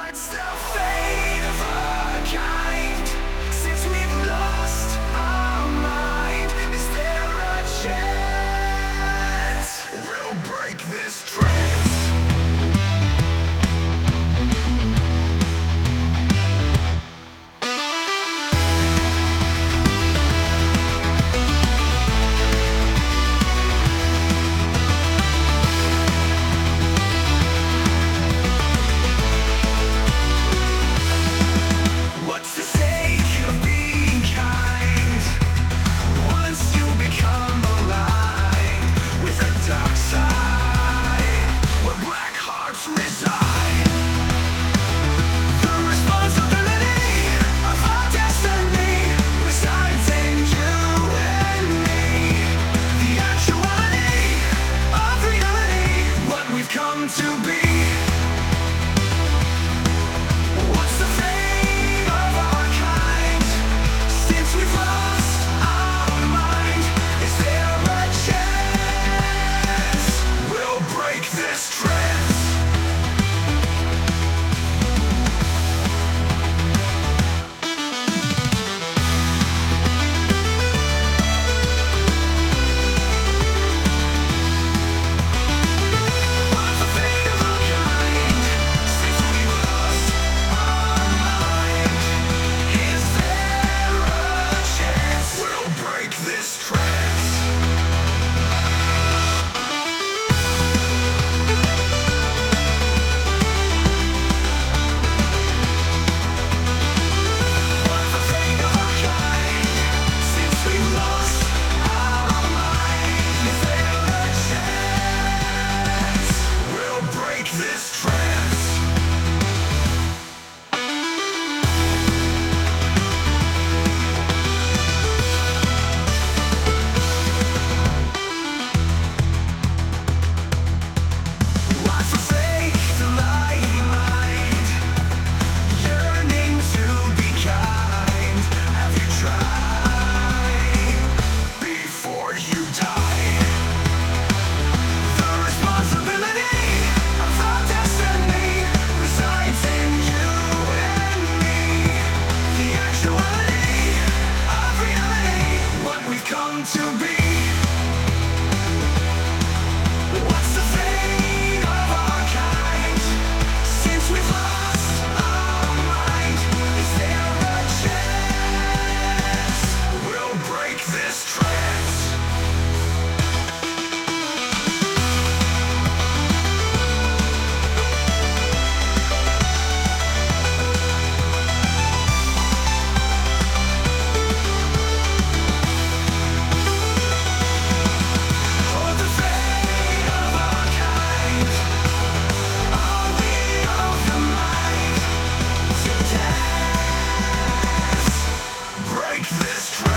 What's the fate of our kind? Since we've lost our mind, is there a chance we'll break this trance? What's the sake of being kind once you become aligned with a dark side where black hearts reside? The responsibility of our destiny resides in you and me. The actuality of reality, what we've come to be. What's the fate of our kind? Since we've lost our mind, is there a chance we'll break this trance? What's the fate of our kind? Since we've lost our mind, is there a chance we'll break this trance? What's the fate of our kind? Since we've lost our mind, is there a chance we'll break this trance? What's the fate, the lying mind, yearning to be kind? Have you tried before you die? The responsibility of our destiny resides in you and me. The actuality of reality, what we've come to be. What's the fate of our kind? Since we've lost our mind, is there a chance we'll break this trance? For the fate of our kind, are we of the mind to dance? Break this trance.